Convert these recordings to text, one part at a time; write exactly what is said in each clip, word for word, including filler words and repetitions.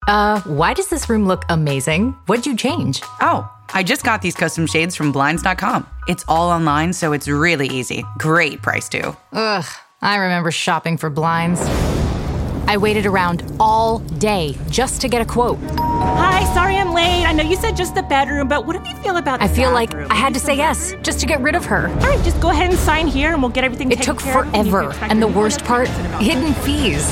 Uh, why does this room look amazing? What'd you change? Oh, I just got these custom shades from Blinds dot com. It's all online, so it's really easy. Great price, too. Ugh, I remember shopping for blinds. I waited around all day just to get a quote. Hi, sorry I'm late. I know you said just the bedroom, but what do you feel about the I feel bathroom? like I had to say yes just to get rid of her. All right, just go ahead and sign here and we'll get everything It taken took care of. forever, and the worst part, hidden fees.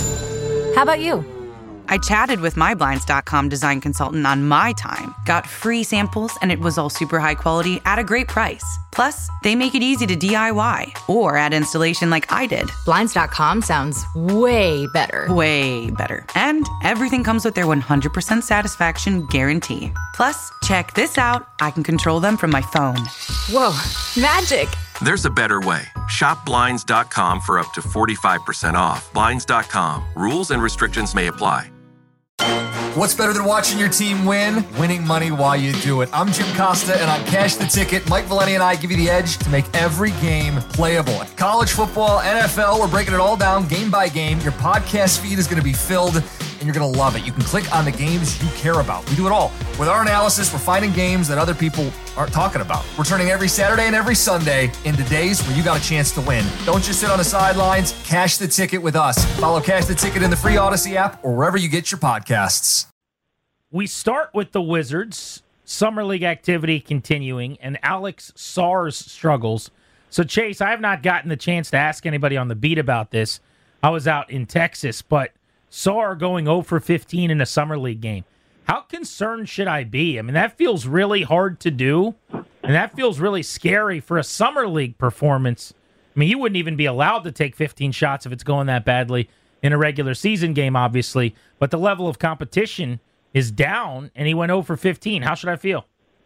How about you? I chatted with my Blinds dot com design consultant on my time, got free samples, and it was all super high quality at a great price. Plus, they make it easy to D I Y or add installation like I did. Blinds dot com sounds way better. Way better. And everything comes with their one hundred percent satisfaction guarantee. Plus, check this out. I can control them from my phone. Whoa, magic. There's a better way. Shop Blinds dot com for up to forty-five percent off. Blinds dot com. Rules and restrictions may apply. What's better than watching your team win? Winning money while you do it. I'm Jim Costa, and on Cash the Ticket, Mike Valeni and I give you the edge to make every game playable. College football, N F L, we're breaking it all down game by game. Your podcast feed is going to be filled, and you're going to love it. You can click on the games you care about. We do it all. With our analysis, we're finding games that other people aren't talking about. We're turning every Saturday and every Sunday into days where you got a chance to win. Don't just sit on the sidelines. Cash the Ticket with us. Follow Cash the Ticket in the free Odyssey app or wherever you get your podcasts. We start with the Wizards. Summer League activity continuing, and Alex Sarr's struggles. So, Chase, I have not gotten the chance to ask anybody on the beat about this. I was out in Texas, but Sarr going zero for fifteen in a Summer League game. How concerned should I be? I mean, that feels really hard to do, and that feels really scary for a Summer League performance. I mean, you wouldn't even be allowed to take fifteen shots if it's going that badly in a regular season game, obviously, but the level of competition is down, and he went zero for fifteen. How should I feel?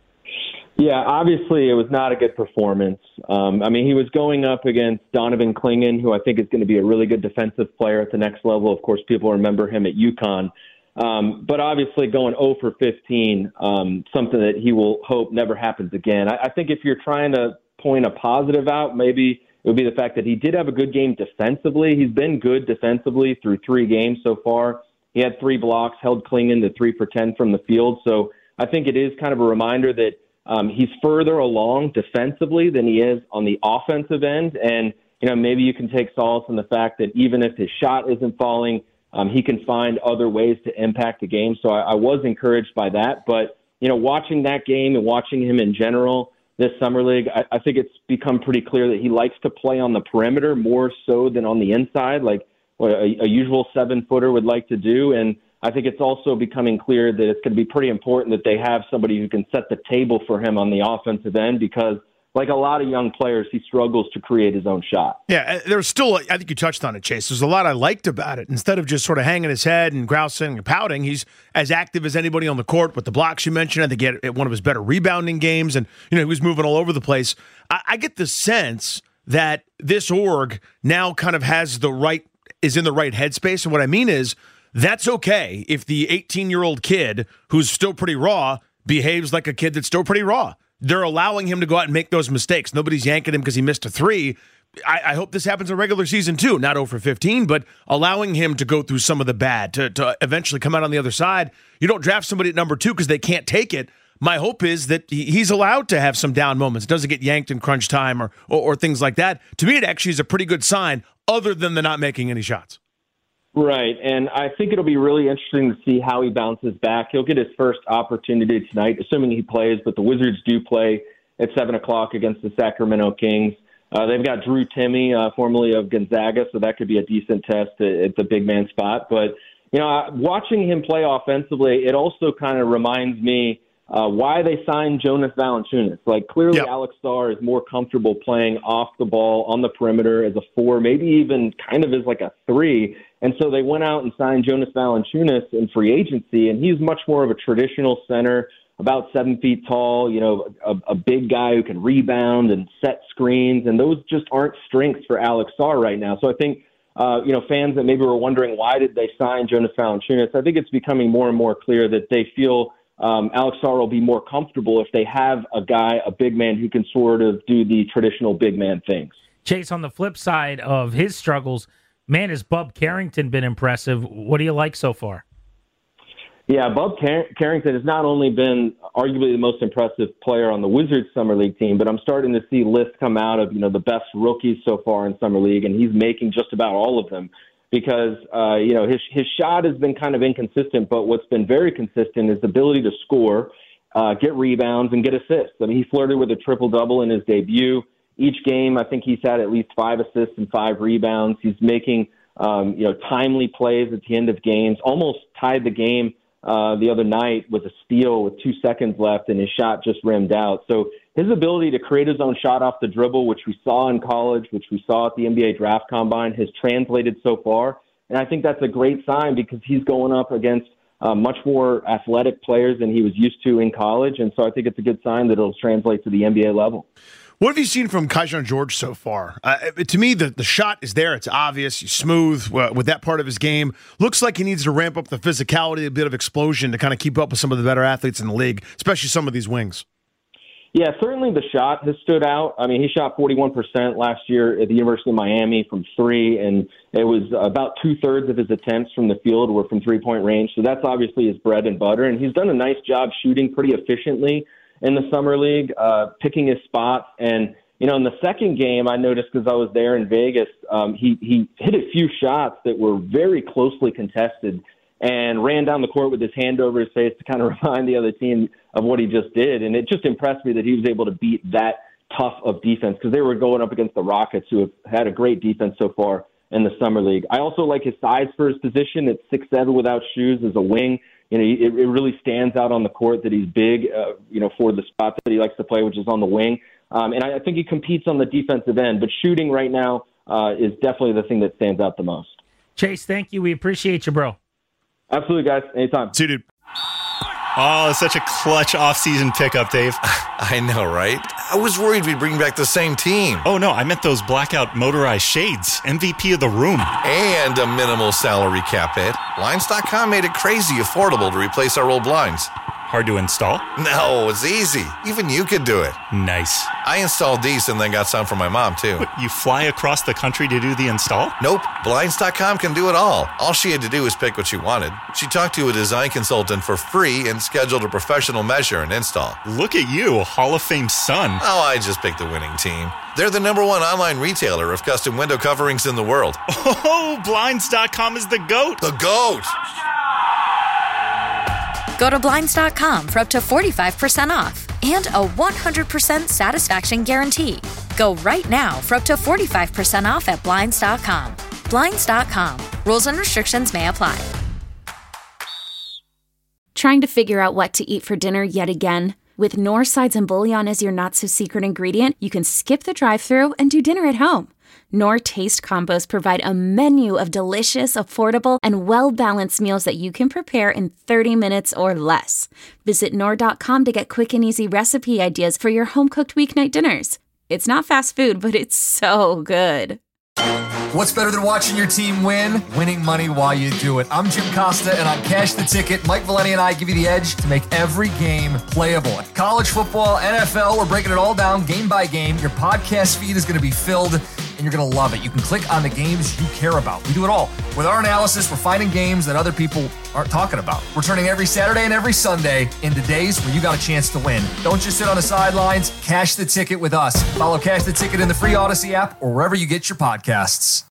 Yeah, obviously it was not a good performance. Um, I mean, he was going up against Donovan Clingan, who I think is going to be a really good defensive player at the next level. Of course, people remember him at UConn. Um, but obviously going zero for fifteen, um, something that he will hope never happens again. I, I think if you're trying to point a positive out, maybe it would be the fact that he did have a good game defensively. He's been good defensively through three games so far. He had three blocks, held Clingan to three for ten from the field. So I think it is kind of a reminder that um, he's further along defensively than he is on the offensive end. And, you know, maybe you can take solace in the fact that even if his shot isn't falling, um, he can find other ways to impact the game. So I, I was encouraged by that. But, you know, watching that game and watching him in general this Summer League, I, I think it's become pretty clear that he likes to play on the perimeter more so than on the inside. Like, what a, a usual seven-footer would like to do. And I think it's also becoming clear that it's going to be pretty important that they have somebody who can set the table for him on the offensive end because, like a lot of young players, he struggles to create his own shot. Yeah, there's still, I think you touched on it, Chase. There's a lot I liked about it. Instead of just sort of hanging his head and grousing and pouting, he's as active as anybody on the court with the blocks you mentioned. I think he had one of his better rebounding games, and you know he was moving all over the place. I, I get the sense that this org now kind of has the right is in the right headspace. And what I mean is that's okay if the eighteen-year-old kid who's still pretty raw behaves like a kid that's still pretty raw. They're allowing him to go out and make those mistakes. Nobody's yanking him because he missed a three. I, I hope this happens in regular season too, not zero for fifteen, but allowing him to go through some of the bad, to, to eventually come out on the other side. You don't draft somebody at number two because they can't take it. My hope is that he's allowed to have some down moments. Doesn't get yanked in crunch time or, or or things like that. To me, it actually is a pretty good sign other than the not making any shots. Right, and I think it'll be really interesting to see how he bounces back. He'll get his first opportunity tonight, assuming he plays, but the Wizards do play at seven o'clock against the Sacramento Kings. Uh, they've got Drew Timme, uh, formerly of Gonzaga, so that could be a decent test at, at the big man spot. But, you know, watching him play offensively, it also kind of reminds me Uh, why they signed Jonas Valanciunas. Like, clearly yep. Alex Sarr is more comfortable playing off the ball on the perimeter as a four, maybe even kind of as like a three. And so they went out and signed Jonas Valanciunas in free agency, and he's much more of a traditional center, about seven feet tall, you know, a, a big guy who can rebound and set screens, and those just aren't strengths for Alex Sarr right now. So I think, uh, you know, fans that maybe were wondering why did they sign Jonas Valanciunas, I think it's becoming more and more clear that they feel Um, Alex Sarr will be more comfortable if they have a guy, a big man, who can sort of do the traditional big man things. Chase, on the flip side of his struggles, man, has Bub Carrington been impressive? What do you like so far? Yeah, Bub Car- Carrington has not only been arguably the most impressive player on the Wizards Summer League team, but I'm starting to see lists come out of, you know, the best rookies so far in Summer League, and he's making just about all of them because, uh, you know, his his shot has been kind of inconsistent, but what's been very consistent is the ability to score, uh, get rebounds, and get assists. I mean, he flirted with a triple-double in his debut. Each game, I think he's had at least five assists and five rebounds. He's making, um, you know, timely plays at the end of games, almost tied the game Uh, the other night with a steal with two seconds left, and his shot just rimmed out. So his ability to create his own shot off the dribble, which we saw in college, which we saw at the N B A Draft Combine, has translated so far. And I think that's a great sign because he's going up against uh, much more athletic players than he was used to in college. And so I think it's a good sign that it'll translate to the N B A level. What have you seen from Kyshawn George so far? Uh, to me, the, the shot is there. It's obvious. He's smooth uh, with that part of his game. Looks like he needs to ramp up the physicality, a bit of explosion to kind of keep up with some of the better athletes in the league, especially some of these wings. Yeah, certainly the shot has stood out. I mean, he shot forty-one percent last year at the University of Miami from three, and it was about two-thirds of his attempts from the field were from three-point range. So that's obviously his bread and butter, and he's done a nice job shooting pretty efficiently in the Summer League, uh, picking his spots. And, you know, in the second game, I noticed because I was there in Vegas, um, he, he hit a few shots that were very closely contested and ran down the court with his hand over his face to kind of remind the other team of what he just did. And it just impressed me that he was able to beat that tough of defense because they were going up against the Rockets, who have had a great defense so far in the Summer League. I also like his size for his position. It's six seven without shoes as a wing. You know, it, it really stands out on the court that he's big, uh, you know, for the spot that he likes to play, which is on the wing. Um, and I, I think he competes on the defensive end. But shooting right now uh, is definitely the thing that stands out the most. Chase, thank you. We appreciate you, bro. Absolutely, guys. Anytime. See you, dude. Oh, it's such a clutch off-season pickup, Dave. I know, right? I was worried we'd bring back the same team. Oh, no, I meant those blackout motorized shades. M V P of the room. And a minimal salary cap hit. Blinds dot com made it crazy affordable to replace our old blinds. Hard to install? No, it's easy. Even you could do it. Nice. I installed these and then got some for my mom, too. What, you fly across the country to do the install? Nope. Blinds dot com can do it all. All she had to do was pick what she wanted. She talked to a design consultant for free and scheduled a professional measure and install. Look at you, a Hall of Fame son. Oh, I just picked the winning team. They're the number one online retailer of custom window coverings in the world. Oh, Blinds dot com is the GOAT. The GOAT! Go to Blinds dot com for up to forty-five percent off and a one hundred percent satisfaction guarantee. Go right now for up to forty-five percent off at Blinds dot com. Blinds dot com. Rules and restrictions may apply. Trying to figure out what to eat for dinner yet again? With Knorr sides and bouillon as your not-so-secret ingredient, you can skip the drive-thru and do dinner at home. Knorr Taste Combos provide a menu of delicious, affordable, and well-balanced meals that you can prepare in thirty minutes or less. Visit Knorr dot com to get quick and easy recipe ideas for your home-cooked weeknight dinners. It's not fast food, but it's so good. What's better than watching your team win? Winning money while you do it. I'm Jim Costa, and on Cash the Ticket, Mike Valeni and I give you the edge to make every game playable. College football, N F L, we're breaking it all down game by game. Your podcast feed is going to be filled, and you're going to love it. You can click on the games you care about. We do it all. With our analysis, we're finding games that other people aren't talking about. We're turning every Saturday and every Sunday into days where you got a chance to win. Don't just sit on the sidelines. Cash the Ticket with us. Follow Cash the Ticket in the free Odyssey app or wherever you get your podcasts.